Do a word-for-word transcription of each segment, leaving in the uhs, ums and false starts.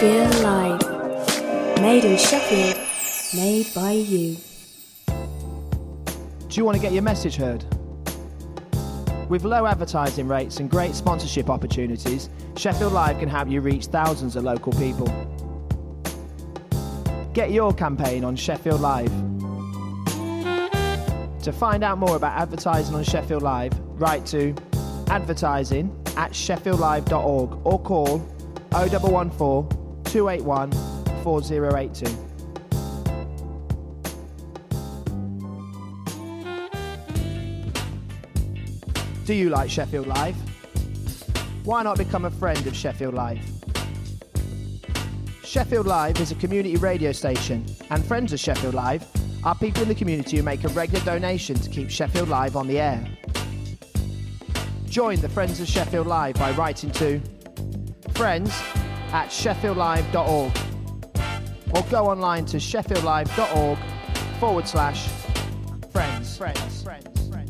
Sheffield Live. Made in Sheffield, made by you. Do you want to get your message heard? With low advertising rates and great sponsorship opportunities, Sheffield Live can help you reach thousands of local people. Get your campaign on Sheffield Live. To find out more about advertising on Sheffield Live, write to advertising at sheffield live dot org or call oh one one four, two eight one, four oh eight two. Do you like Sheffield Live? Why not become a friend of Sheffield Live? Sheffield Live is a community radio station, and friends of Sheffield Live are people in the community who make a regular donation to keep Sheffield Live on the air. Join the Friends of Sheffield Live by writing to friends at sheffield live dot org or go online to sheffield live dot org forward slash friends. Friends. Friends.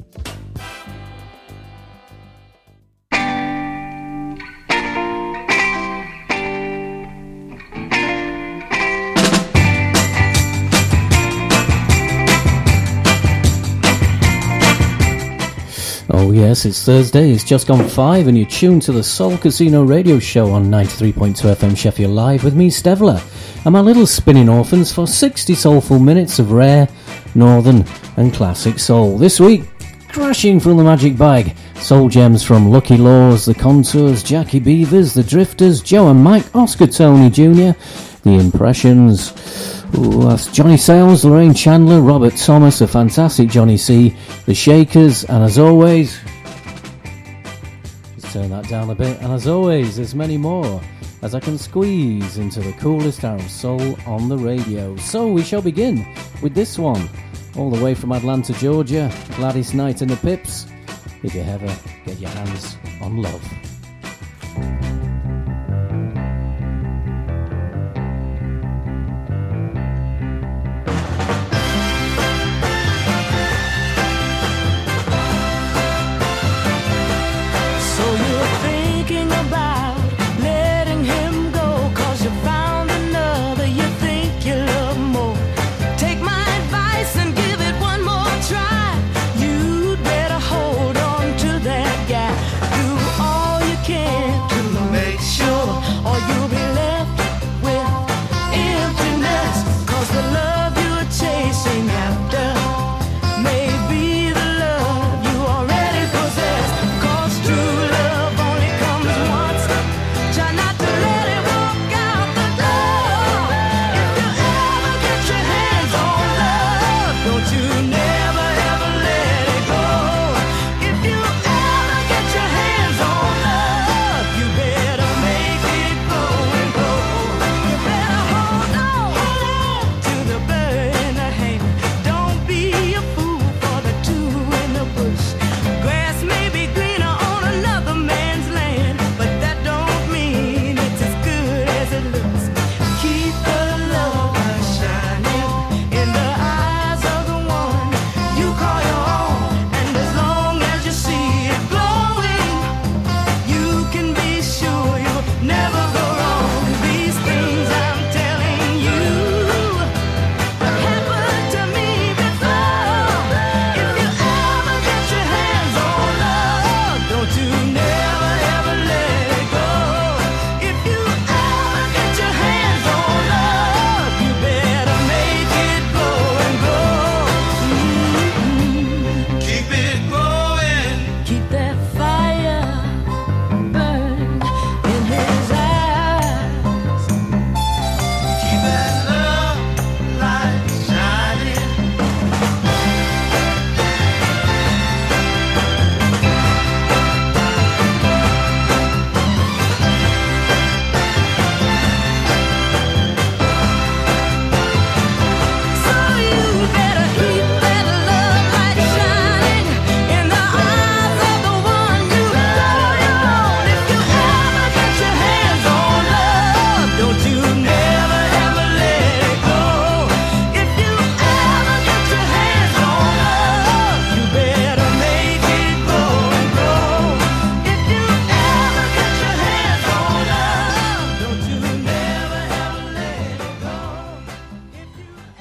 Oh yes, it's Thursday, it's just gone five and you're tuned to the Soul Casino radio show on ninety-three point two F M Sheffield Live with me, Stevler, and my little spinning orphans for sixty soulful minutes of rare, northern and classic soul. This week, crashing from the magic bag, soul gems from Lucky Laws, The Contours, Jackie Beavers, The Drifters, Joe and Mike, Oscar Tony Junior, The Impressions, ooh, that's Johnny Sales, Lorraine Chandler, Robert Thomas, a fantastic Johnny C, The Shakers, and as always, just turn that down a bit, and as always, there's many more as I can squeeze into the coolest hour of soul on the radio. So we shall begin with this one, all the way from Atlanta, Georgia, Gladys Knight and the Pips, If You Ever Get Your Hands on Love. You'd better hold on to that guy. Do all you can to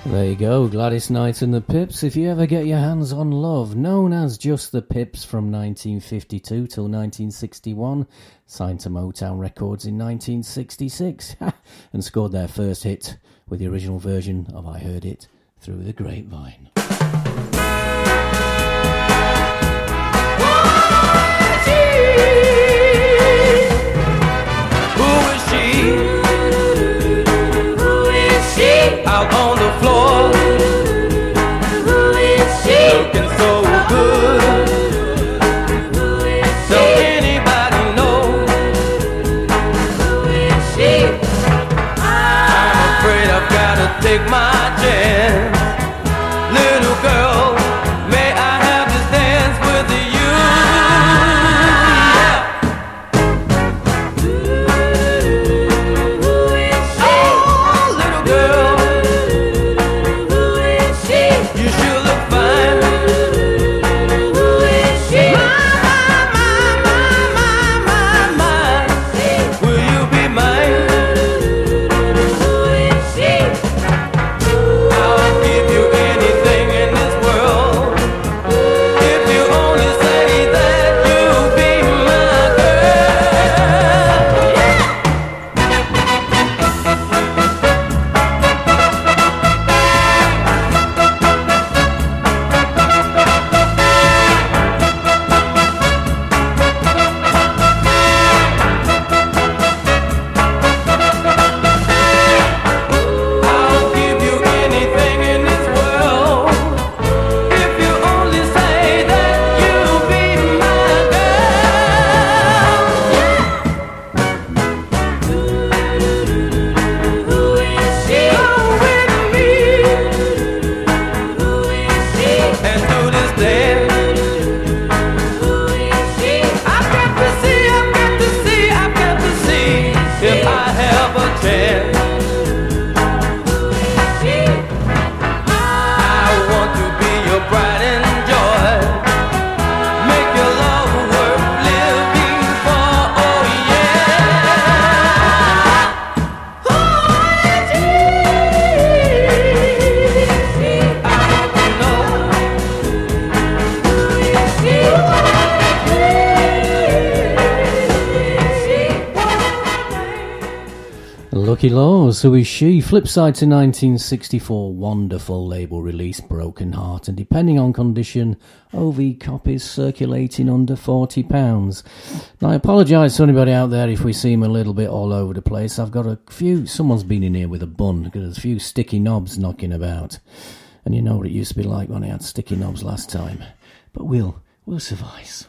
There you go, Gladys Knight and the Pips. If you ever get your hands on Love, known as just the Pips from nineteen fifty-two till nineteen sixty-one, signed to Motown Records in nineteen sixty-six, and scored their first hit with the original version of I Heard It Through the Grapevine. Out on the floor, who is she? Looking so good. Who is she? Does anybody know? Who is she? I'm afraid I've gotta take my chance. Little girl, may I have this dance with you? Who is she? Oh, little girl. Lucky Laws, Who Is She? Flipside to nineteen sixty-four wonderful label release, Broken Heart, and depending on condition, O V copies circulating under forty pounds. Now I apologise to anybody out there if we seem a little bit all over the place. I've got a few, someone's been in here with a bun, because there's a few sticky knobs knocking about. And you know what it used to be like when I had sticky knobs last time. But we'll, we'll suffice.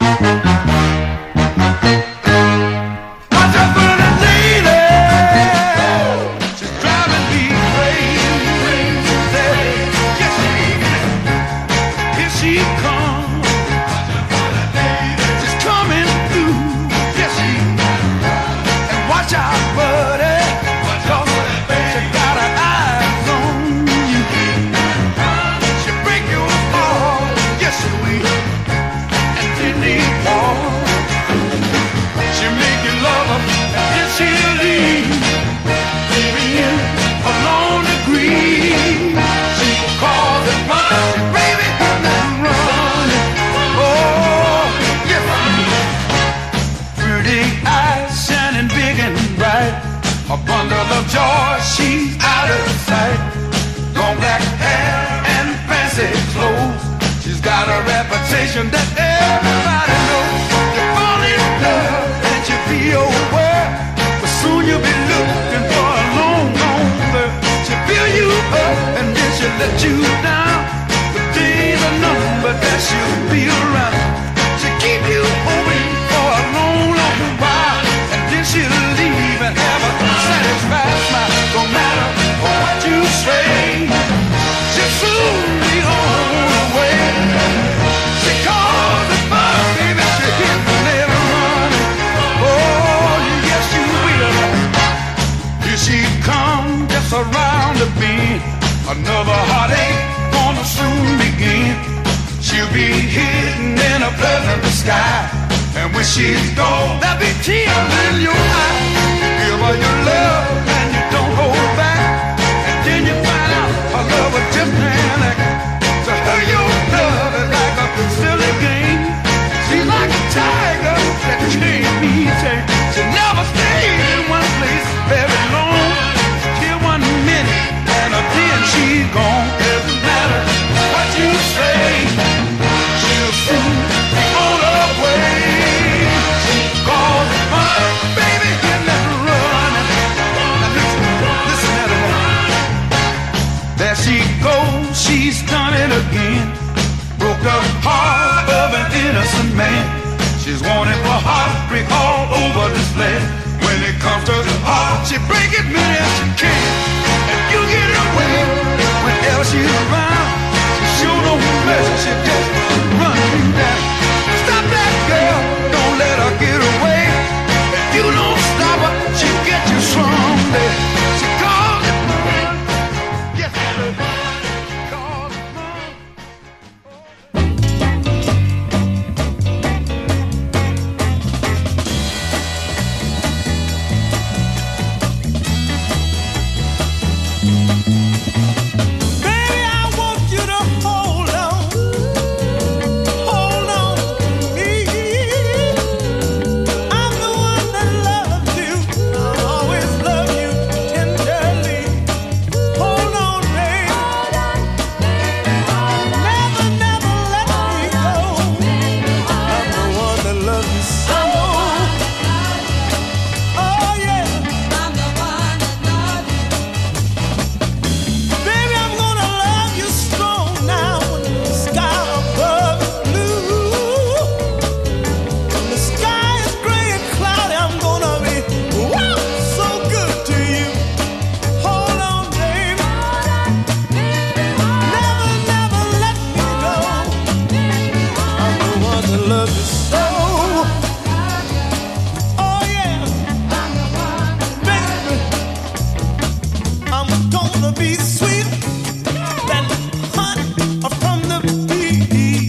A bundle of joy, she's out of sight. Long black hair and fancy clothes. She's got a reputation that everybody knows. You fall in love and you be aware, but soon you'll be looking for a long, long girl. She'll fill you up and then she'll let you down. The days are numbered that she'll be around. She'll keep you hoping for a long, long while, and then she'll leave and have a satisfied smile. No matter what you say, she'll soon be on her way. She calls the fire, baby, she hit the nail running. Oh, yes, you will. Here she comes just around the bend. Another heartache gonna soon begin. She'll be hidden in a pleasant sky, and when she's gone, there'll be tears in your eyes. Give her your love and you don't hold back, and then you find out her love will over this land. When it comes to the heart, she break it many as she can. And you get away whenever she's around. She sure know who measure, she just run you down. Stop that girl, don't let her get away. If you don't stop her, she'll get you someday. She calls it fun. Yes, everybody calls it fun. Baby, I want you to hold on, hold on to me. I'm the one that loves you, I'll always love you tenderly. Hold on, baby, never, never let me go. I'm the one that loves you so. Oh yeah. Baby, I'm gonna love you strong now when the sky above is blue. When the sky is gray and cloudy, I'm gonna be wow, so good to you. Hold on, baby. Never, never let me go. I'm the one that loves you so. Oh yeah, baby. I'm gonna be sweet than honey from the bee.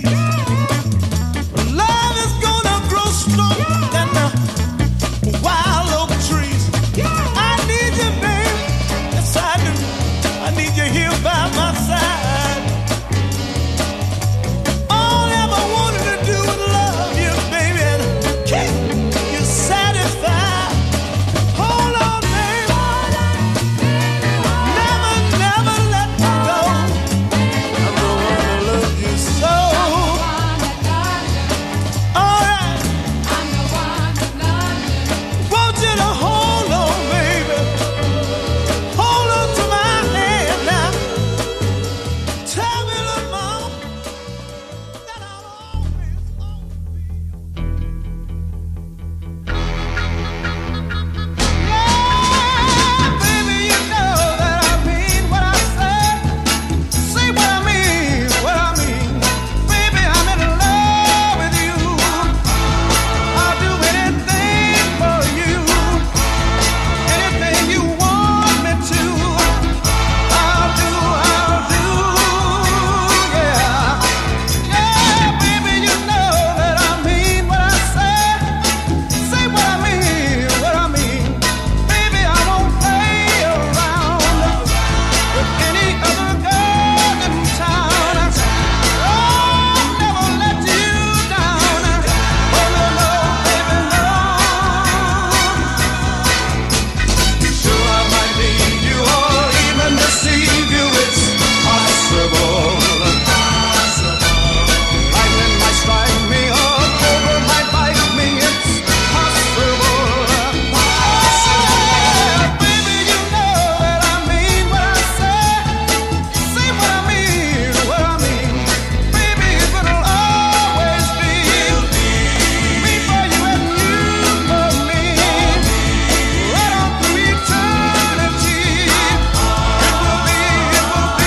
Love is gonna grow stronger than the wild oak trees. I need you, baby. Yes, I do. I need you here by my side. All I ever wanted to do was love you, baby, and keep you satisfied. Hold on, baby. Never, never let me go. I'm the one that loves you so. All right. Want you to hold on, baby. Hold on to my hand now. Tell me, little mama, that I'll always, always yeah, baby, you know that I mean what I say. Say what I mean, what I mean. Baby, I'm in love with you. I'll do anything for you. Anything you want me to, I'll do, I'll do, yeah. Yeah, baby, you know that I mean what I say. Say what I mean, what I mean. Baby, I won't play around with any other girl in town. I'll never let you down. Oh no, no, baby, no. Sure, I might leave you or even deceive you. It's possible. Lightning might strike me or cobra might bite me. It's possible. Yeah, baby, you know that I mean what I say. Say what I mean, what I mean. Baby, it'll always be me for you and you for me. Right on through eternity. It will be, it will be.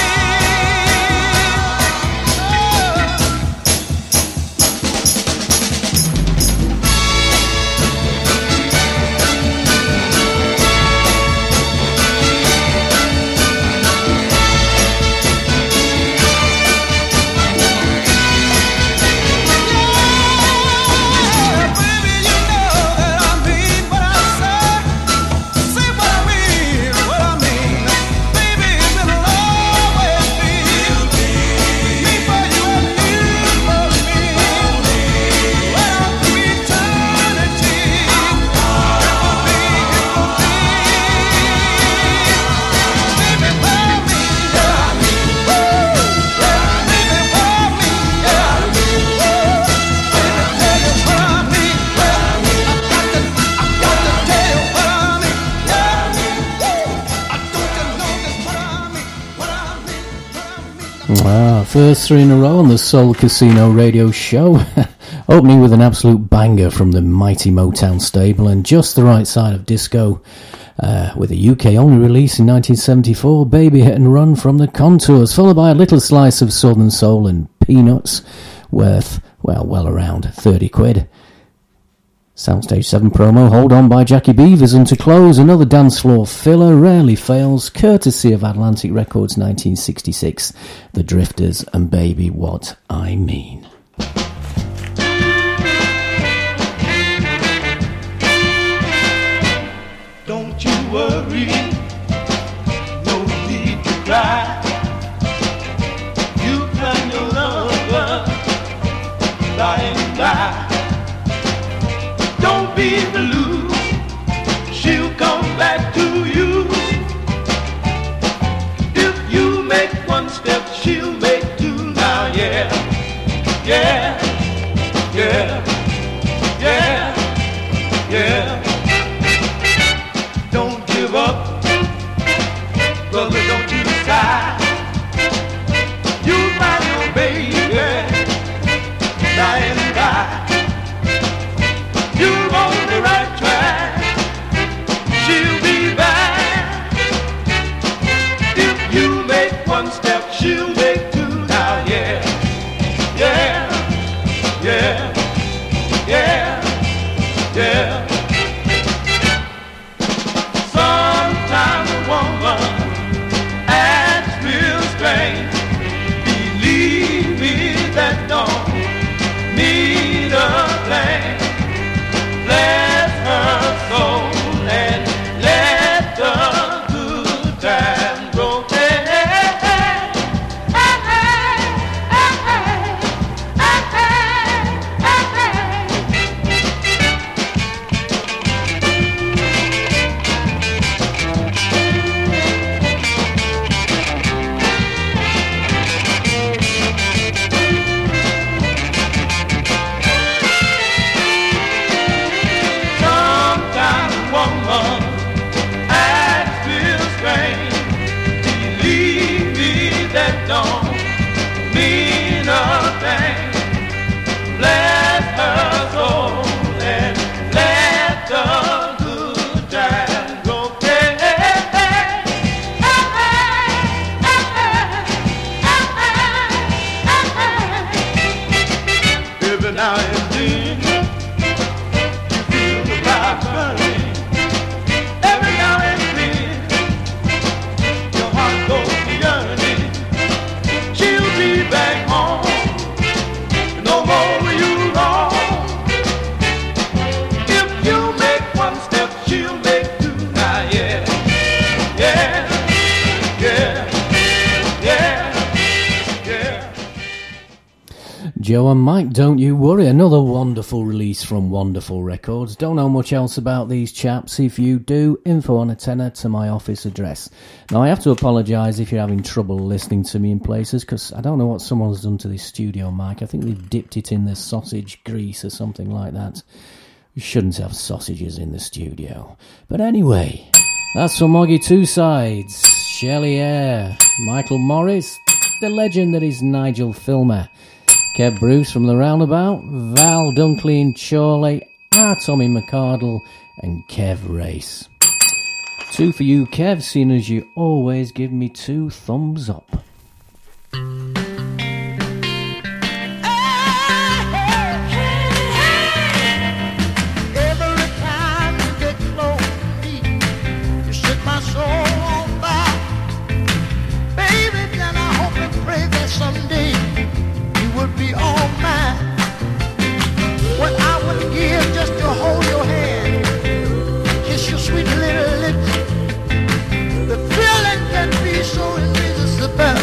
Yeah, baby, you know that I mean what I say. Say what I mean, what I mean. Baby, it'll always be me for you and you for me. Right on through eternity. It will be, it will be. Baby, for me, yeah. Woo, yeah. Baby, for me, yeah. Baby, tell you what I mean, yeah. I got to, I got to tell you what I mean, yeah. I don't you know just what I mean, what I mean, what I mean. Ah, first three in a row on the Soul Casino radio show. Opening with an absolute banger from the mighty Motown stable and just the right side of disco, uh, with a U K-only release in nineteen seventy-four, Baby Hit and Run from the Contours, followed by a little slice of Southern Soul and Peanuts, worth, well, well around thirty quid. Soundstage seven promo, Hold On by Jackie Beavers, and to close, another dance floor filler, rarely fails, courtesy of Atlantic Records nineteen sixty-six, The Drifters and Baby What I Mean. Don't you worry, no need to cry. You find your lover by and by. Don't be blue, she'll come back to you. If you make one step, she'll make two. Now, yeah, yeah, yeah, yeah, yeah. Don't give up, brother, don't you sigh. You'll find your baby by and by. You're on the right track, she'll be back. If you make one step, she'll make two. Now, yeah, yeah, yeah, yeah, yeah. Sometimes a woman acts real strange. Believe me, that don't mean a thing. Bless her soul and let the good times roll. Hey, hey, hey, Joe and Mike, Don't You Worry, another wonderful release from Wonderful Records. Don't know much else about these chaps. If you do, info on a tenner to my office address. Now, I have to apologise if you're having trouble listening to me in places, because I don't know what someone's done to this studio mic. I think they've dipped it in the sausage grease or something like that. We shouldn't have sausages in the studio. But anyway, that's for Moggy Two Sides, Shelley Eyre, Michael Morris, the legend that is Nigel Filmer, Kev Bruce from The Roundabout, Val Dunkley Chorley, our Tommy McCardle, and Kev Race. Two for you, Kev, seeing as you always give me two thumbs up. The feeling can be so irresistible.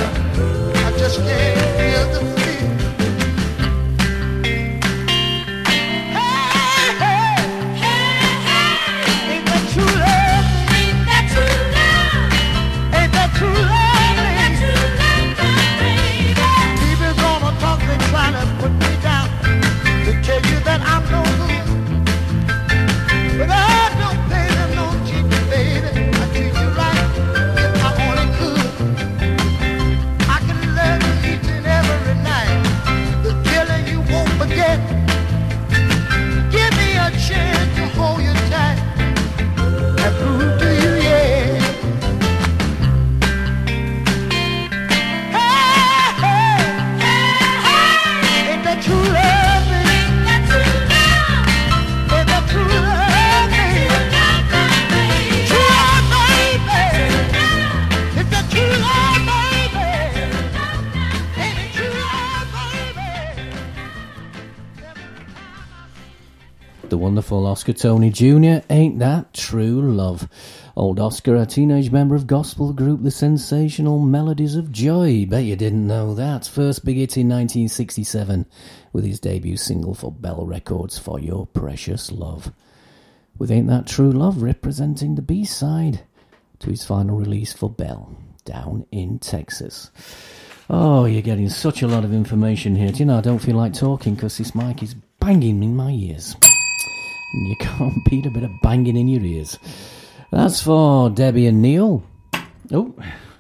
wonderful Oscar Tony Junior Ain't That True Love? Old Oscar, a teenage member of gospel group The Sensational Melodies of Joy. Bet you didn't know that. First big hit in nineteen sixty-seven with his debut single for Bell Records, For Your Precious Love. With Ain't That True Love representing the B-side to his final release for Bell, down in Texas. Oh, you're getting such a lot of information here. Do you know, I don't feel like talking because this mic is banging in my ears. And you can't beat a bit of banging in your ears. That's for Debbie and Neil. Oh,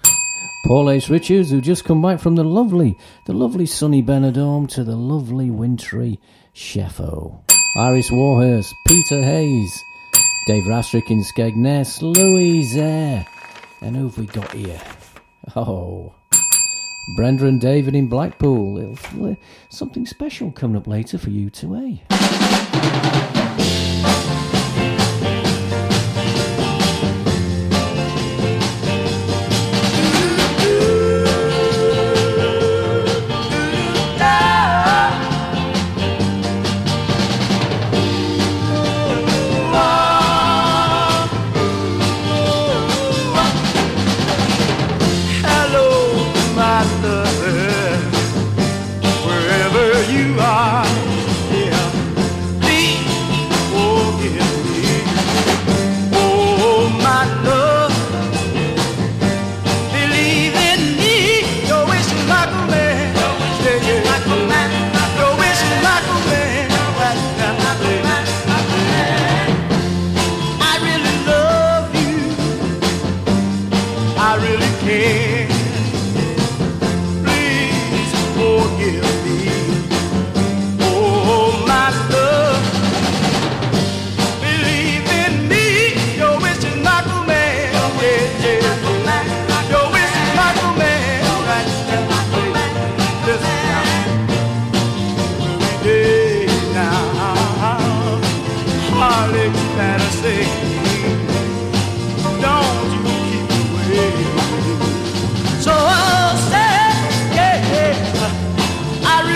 Paul Ace Richards, who just come back from the lovely, the lovely sunny Benidorm to the lovely wintry Sheffo. Iris Warhurst, Peter Hayes, Dave Rastrick in Skegness, Louise Eyre. And who've we got here? Oh, Brenda and David in Blackpool. It'll, something special coming up later for you two, eh? So I'll say, yeah, I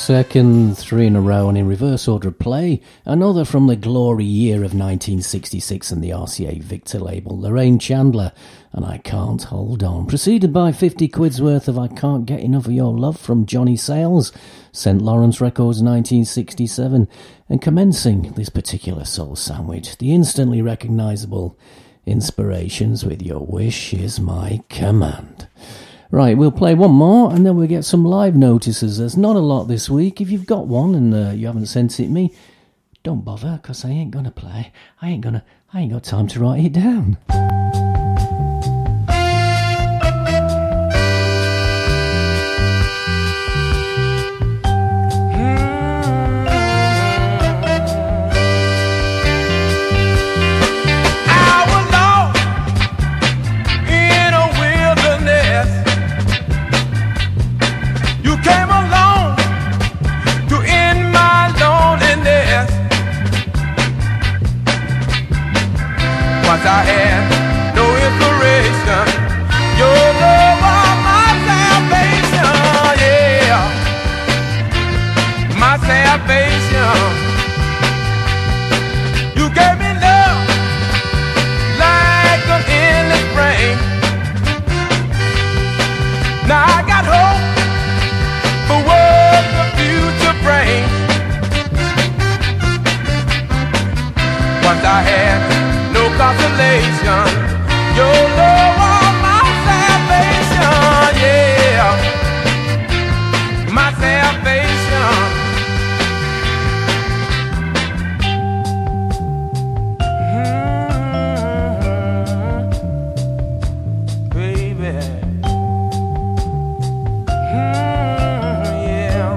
second, three in a row and in reverse order of play. Another from the glory year of nineteen sixty-six and the R C A Victor label, Lorraine Chandler, and I Can't Hold On. Preceded by fifty quid's worth of I Can't Get Enough of Your Love from Johnny Sayles, Saint Lawrence Records nineteen sixty-seven, and commencing this particular soul sandwich, the instantly recognisable Inspirations with Your Wish Is My Command. Right, we'll play one more and then we'll get some live notices. There's not a lot this week. If you've got one and uh, you haven't sent it me, don't bother, because I ain't gonna play. I ain't gonna, I ain't got time to write it down. I had no inspiration. Your love was my salvation, yeah, my salvation. You gave me love like an endless rain. Now I got hope for what the future brings. Once I had consolation, your love was my salvation, yeah, my salvation. Mm-hmm. Baby, mm-hmm, yeah.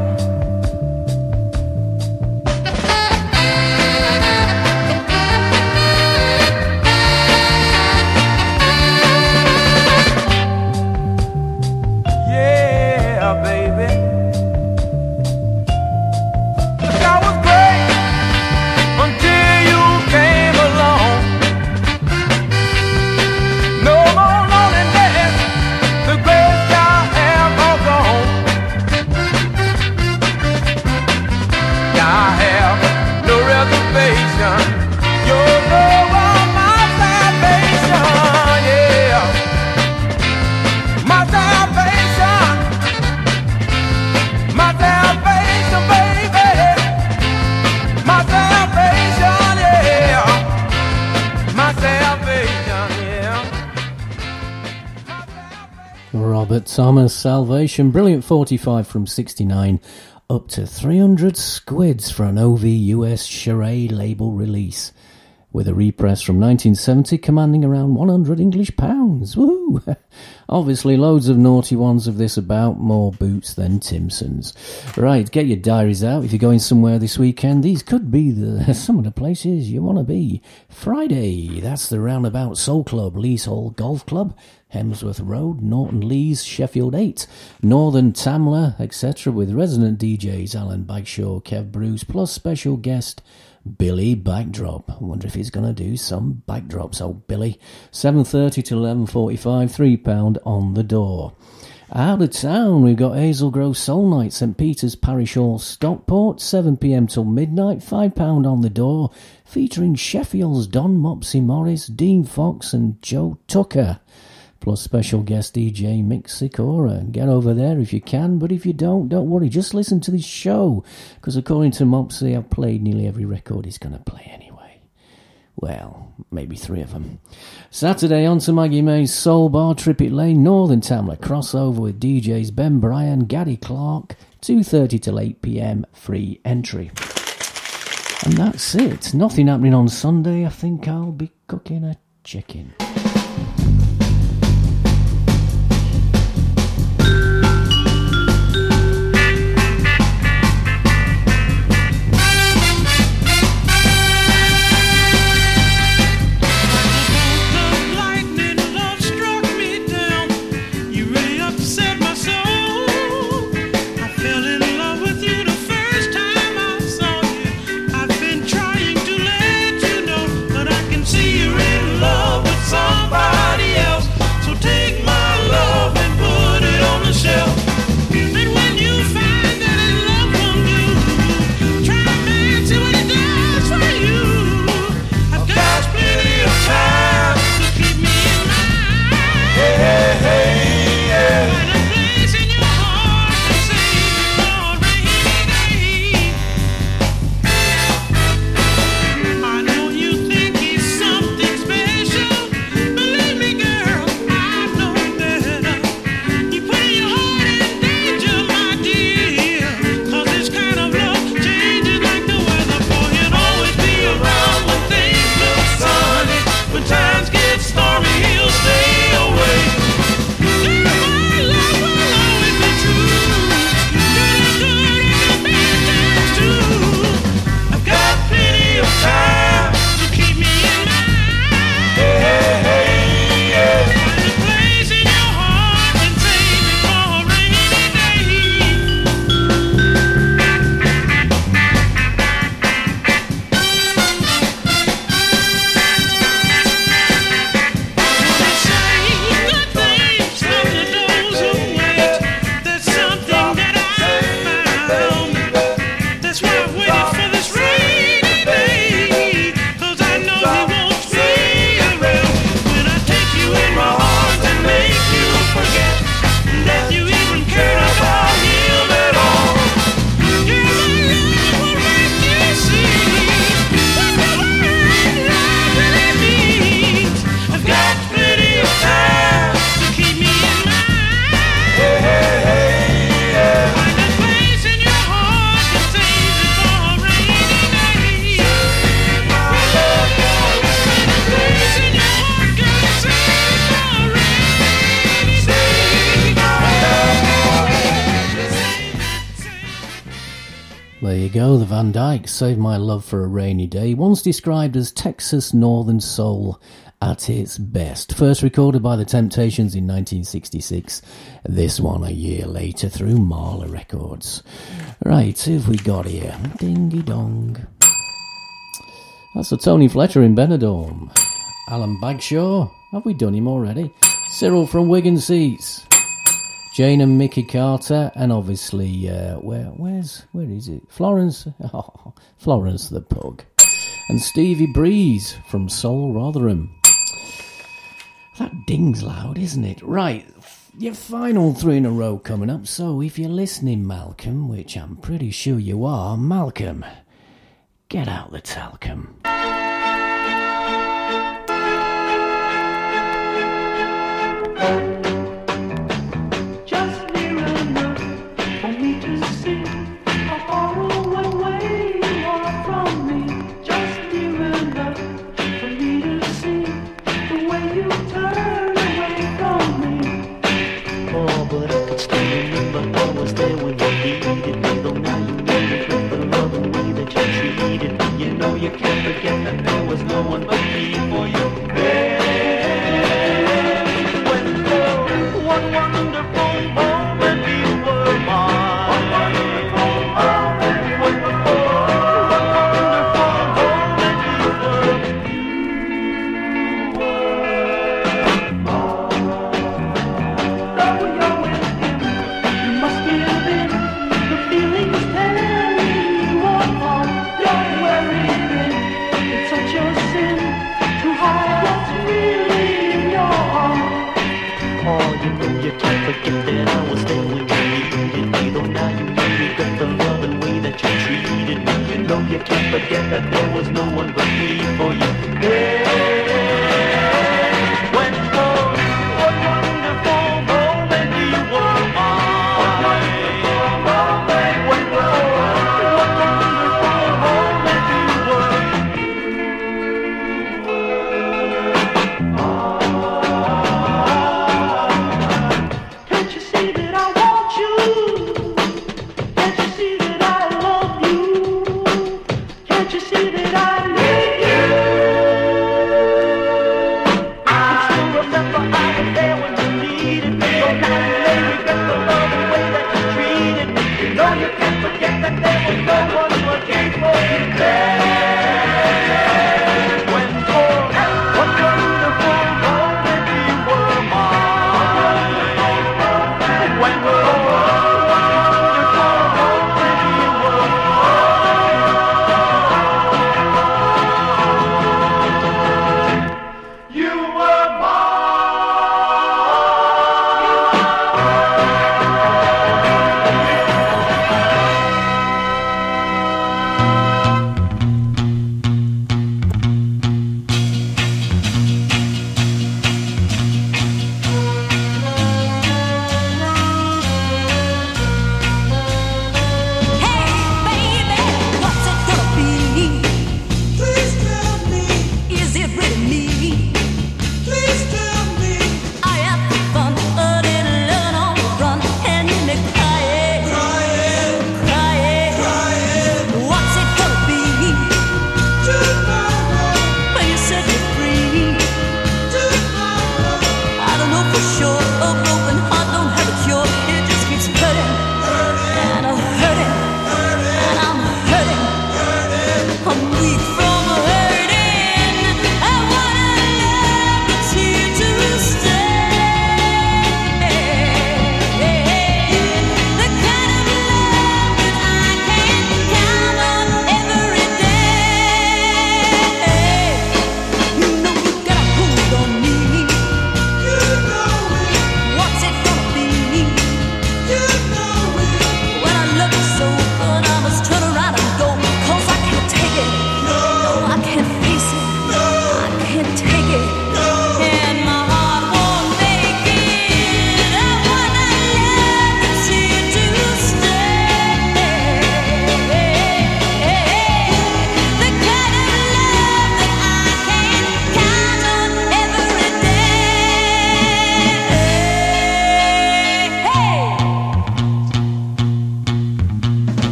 Robert Thomas, Salvation, brilliant forty-five from sixty-nine, up to three hundred squids for an O V U S Charade label release, with a repress from nineteen seventy commanding around one hundred English pounds. Woo! Obviously loads of naughty ones of this about, more boots than Timson's. Right, get your diaries out if you're going somewhere this weekend. These could be the some of the places you want to be. Friday, that's the Roundabout Soul Club, Lees Hall Golf Club, Hemsworth Road, Norton Lees, Sheffield eight, Northern Tamla, et cetera, with resident D Js Alan Bagshaw, Kev Bruce, plus special guest Billy Backdrop. I wonder if he's going to do some backdrops, old Billy. seven thirty to eleven forty-five, three pounds on the door. Out of town, we've got Hazel Grove Soul Night, St Peter's Parish Hall, Stockport, seven p.m. till midnight, five pounds on the door, featuring Sheffield's Don Mopsy Morris, Dean Fox and Joe Tucker, plus special guest D J Mick Sikora. Get over there if you can, but if you don't, don't worry, just listen to this show, because according to Mopsy, I've played nearly every record he's going to play anyway. Well, maybe three of them. Saturday, on to Maggie May's Soul Bar, Trippett Lane, Northern Tamla, crossover with D Js Ben Bryan, Gaddy Clark, two thirty till eight p.m, free entry. And that's it. Nothing happening on Sunday. I think I'll be cooking a chicken. See you're in love with someone. There you go, the Van Dykes, Save My Love for a Rainy Day, once described as Texas Northern Soul at its best. First recorded by the Temptations in nineteen sixty-six, this one a year later through Marla Records. Right, who have we got here? Dingy dong. That's the Tony Fletcher in Benidorm. Alan Bagshaw, have we done him already? Cyril from Wigan Seats. Jane and Mickey Carter, and obviously, uh, where, where's, where is it? Florence, oh, Florence the Pug. And Stevie Breeze from Soul Rotherham. That ding's loud, isn't it? Right, your final three in a row coming up, so if you're listening, Malcolm, which I'm pretty sure you are, Malcolm, get out the talcum.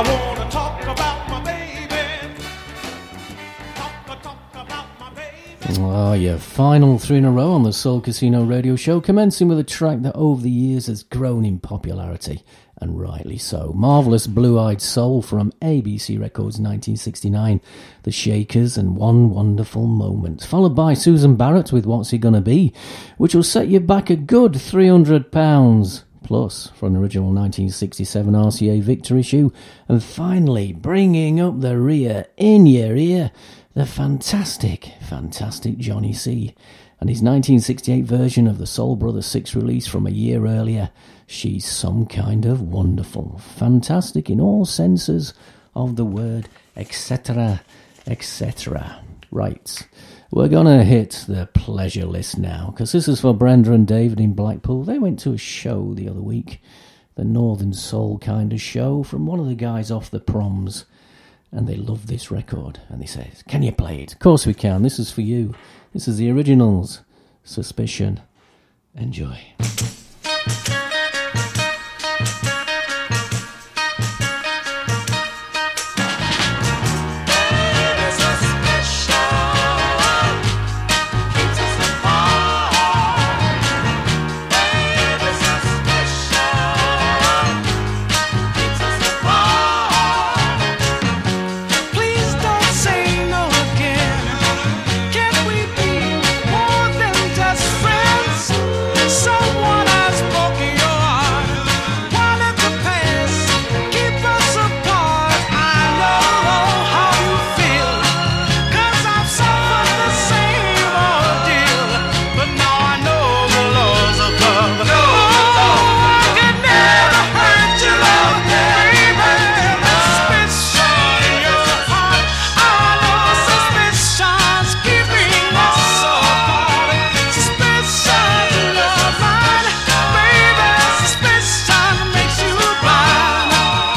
I wanna talk about my baby. Talk, talk about my baby. Oh, yeah, final three in a row on the Soul Casino radio show, commencing with a track that over the years has grown in popularity, and rightly so. Marvellous Blue-Eyed Soul from A B C Records nineteen sixty-nine, The Shakers and One Wonderful Moment, followed by Susan Barrett with What's It Gonna Be, which will set you back a good three hundred pounds plus from the original nineteen sixty-seven R C A Victor issue, and finally, bringing up the rear in your ear, the fantastic, fantastic Johnny C. and his nineteen sixty-eight version of the Soul Brothers six release from a year earlier, She's Some Kind of Wonderful. Fantastic in all senses of the word, et cetera, et cetera. Right, we're going to hit the pleasure list now, because this is for Brenda and David in Blackpool. They went to a show the other week, the Northern Soul kind of show, from one of the guys off the Proms, and they loved this record, and they said, can you play it? Of course we can, this is for you. This is the Originals, Suspicion. Enjoy. Please don't say no again. Can we be more than just friends? Someone has broken your heart. While in the past, keep us apart. I know how you feel, 'cause I've suffered the same ordeal. But now I know the laws of love. Oh, I could never hurt your love, baby. Suspicion in your heart. I know suspicion's keeping us apart. Suspicion in your mind, baby. Suspicion makes you blind.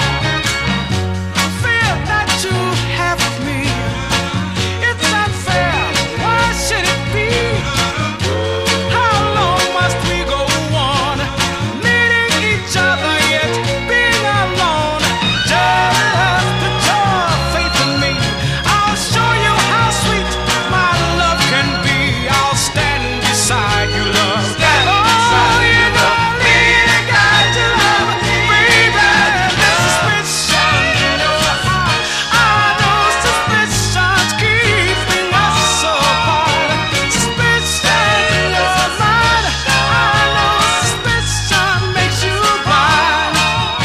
Fear that you have me, it's unfair. Why should it be? How long must we go on, needing each other yet being alone? Just put your faith in me. I'll show you how sweet my love can be. I'll stand beside you, love. Oh, you know me, I got your love, baby. Suspicion in your heart. I know suspicion's keeping us apart. Suspicion in your mind. I know suspicion makes you blind.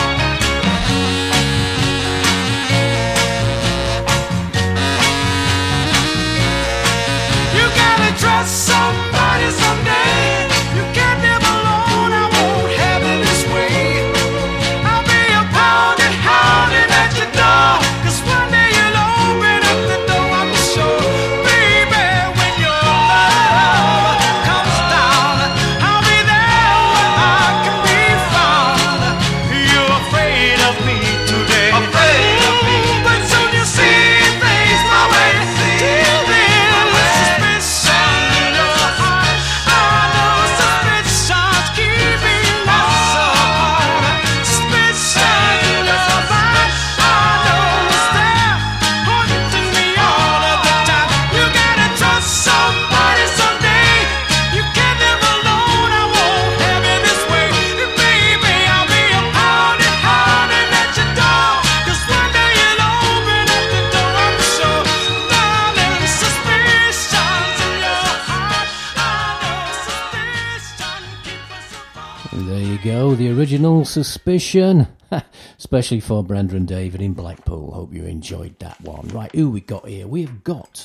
You gotta trust somebody someday. You can't live alone. I won't have it this way. I'll be a pounding, hounding at your door. 'Cause one day you'll open up the door, I'm sure. Baby, when your love comes down, I'll be there when I can be found. You're afraid of me today. Afraid of me. But soon you see things my way. Till then, suspicion in your heart. I know suspicion's keeping us apart. Suspicion in your mind. I know it's there, haunting me all of the time. You gotta trust somebody someday. You can't live alone. I won't have it this way. Baby, I'll be a pounding, hounding at your door. 'Cause one day you'll open up the door, I'm sure. Darling, suspicion's in your heart. I know suspicion keeps us apart. There you go, the Original Suspicion. Especially for Brenda and David in Blackpool. Hope you enjoyed that one. Right, who we got here? We've got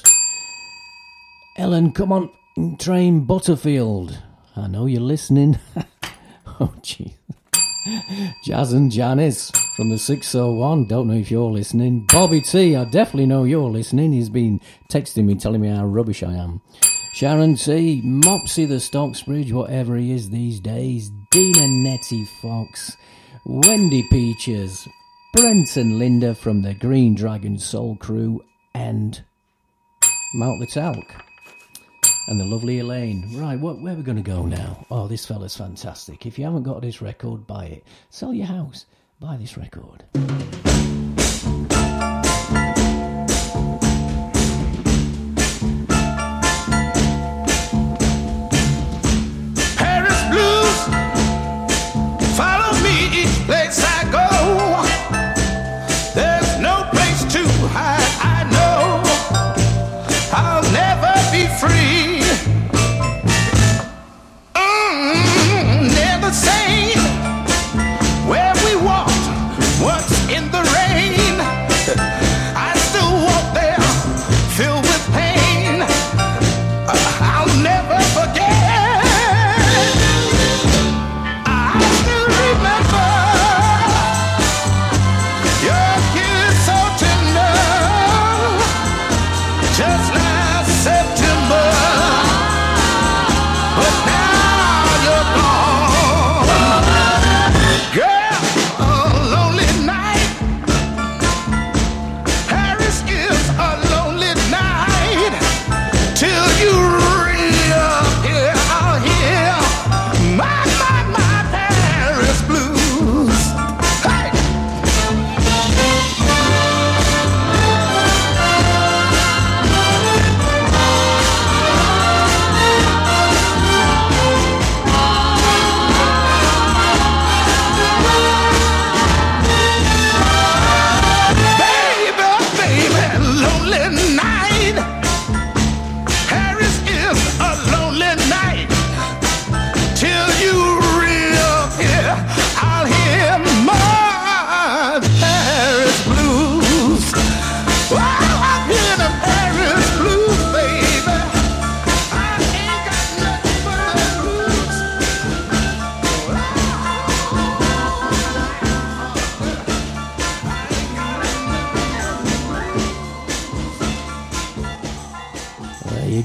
Ellen, come on, Train Butterfield. I know you're listening. Oh, gee. Jazz and Janice from the six oh one. Don't know if you're listening. Bobby T, I definitely know you're listening. He's been texting me, telling me how rubbish I am. Sharon T, Mopsy the Stocksbridge, whatever he is these days. Dina Nettie Fox, Wendy Peaches, Brent and Linda from the Green Dragon Soul Crew, and Mount the Talc. And the lovely Elaine. Right, what, where are we going to go now? Oh, this fella's fantastic. If you haven't got this record, buy it. Sell your house. Buy this record.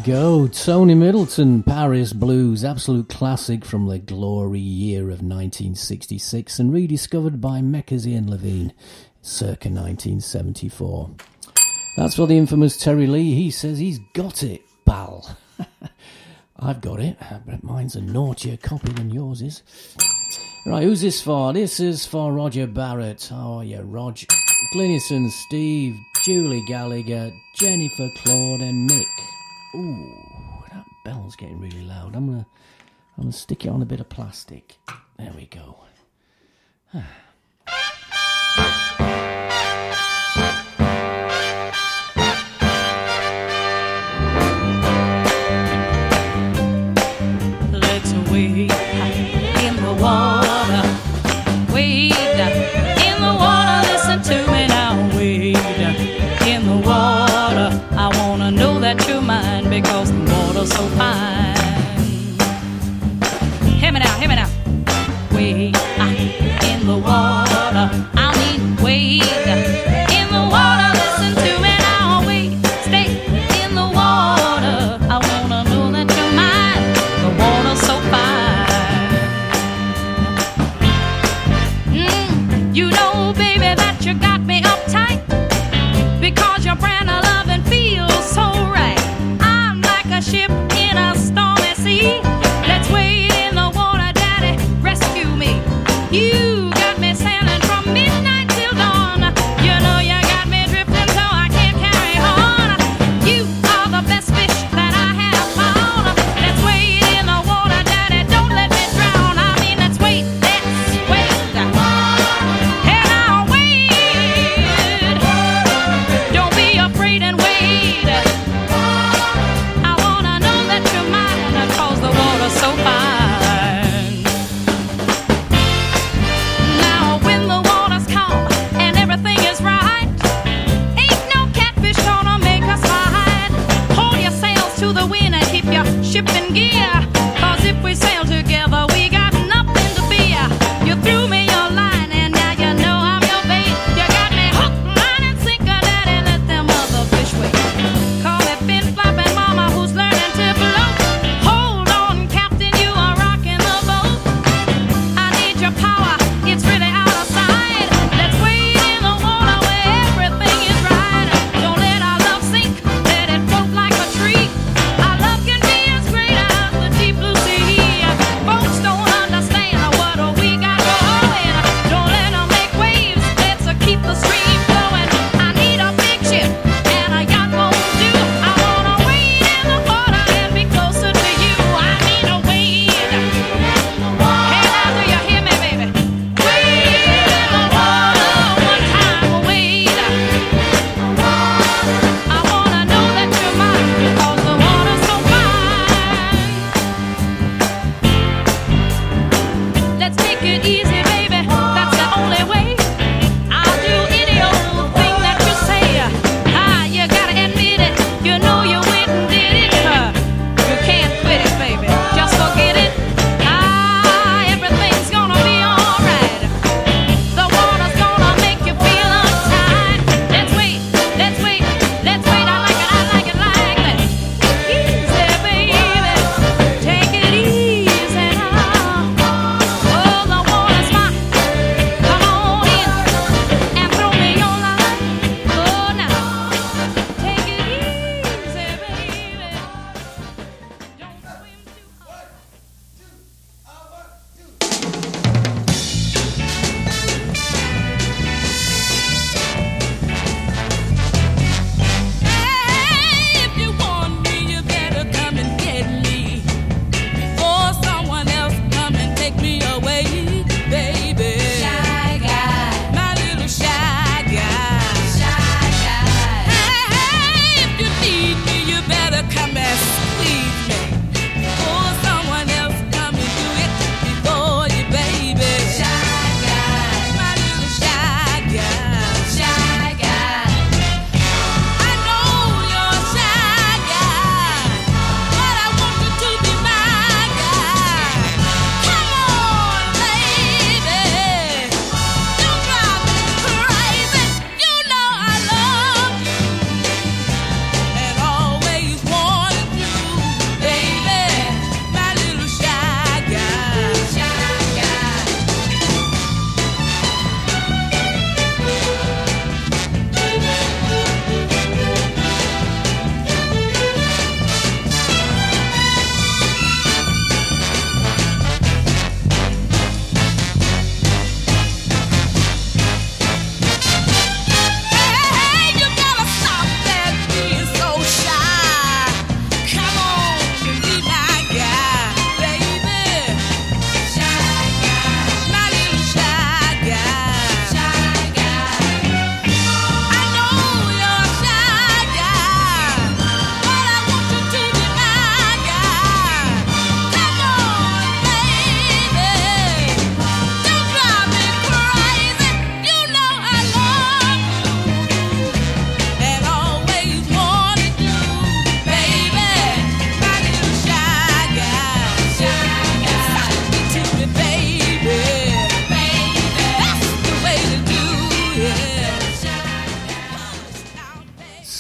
go. Tony Middleton, Paris Blues, absolute classic from the glory year of nineteen sixty-six and rediscovered by Mecca's Ian Levine circa nineteen seventy-four. That's for the infamous Terry Lee. He says he's got it, pal. I've got it, but mine's a naughtier copy than yours is. Right, who's this for? This is for Roger Barrett. How are you, Rog? Glynnison, Steve, Julie Gallagher, Jennifer, Claude and Mick. Ooh, that bell's getting really loud. I'm gonna, I'm gonna stick it on a bit of plastic. There we go. Let's wade in the water, wade in the water. Listen to me now, wade in the water. I wanna know that you're mine because the water's so fine. Hear me now, hear me now. Wade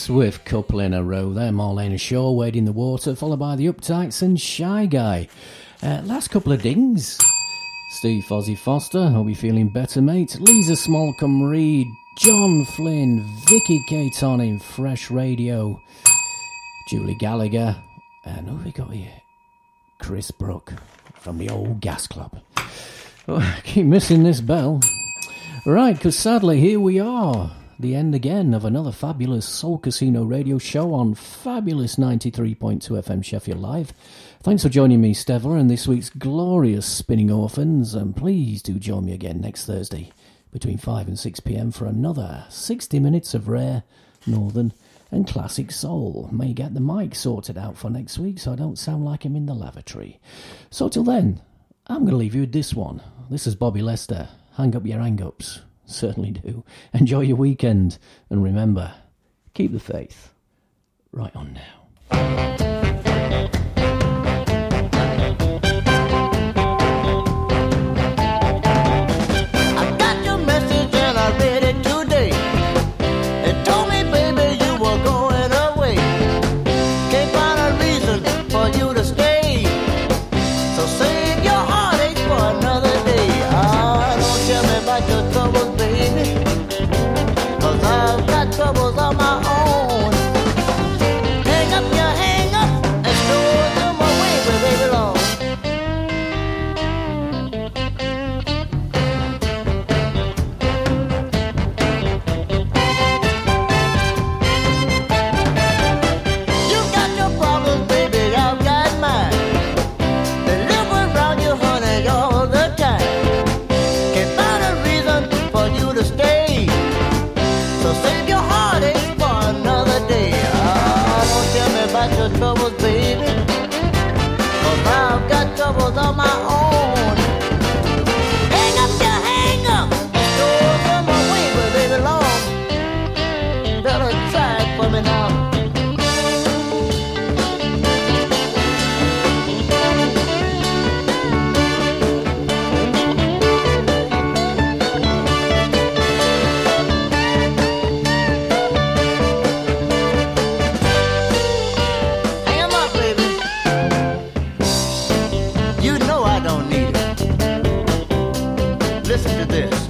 swift couple in a row there. Marlena Shaw, Wade in the Water, followed by the Uptights and Shy Guy. Uh, last couple of dings. Steve Fozzie Foster, Hope You're Feeling Better, Mate. Lisa Smallcombe Reed, John Flynn, Vicky Caton in Fresh Radio, Julie Gallagher, and who have we got here? Chris Brook from the old Gas Club. Oh, I keep missing this bell. Right, because sadly here we are. The end again of another fabulous Soul Casino radio show on fabulous ninety-three point two F M Sheffield Live. Thanks for joining me, Stevler, and this week's glorious Spinning Orphans, and please do join me again next Thursday between five and six p.m. for another sixty minutes of rare, northern and classic soul. May get the mic sorted out for next week so I don't sound like I'm in the lavatory. So till then, I'm going to leave you with this one. This is Bobby Lester. Hang up your hang-ups. Certainly do. Enjoy your weekend, and remember, keep the faith. Right on now. Troubles on my own. Hang up your hang up and store them away where they belong. You got your problems, baby, I've got mine. They live around you, honey, all the time. Can't find a reason for you to stay. So save your heartache for another day. Ah, don't tell me about your troubles, baby, 'cause I've got troubles on my own. Hang up your hang up and store them away where they belong. Better try it for me now. Listen to this.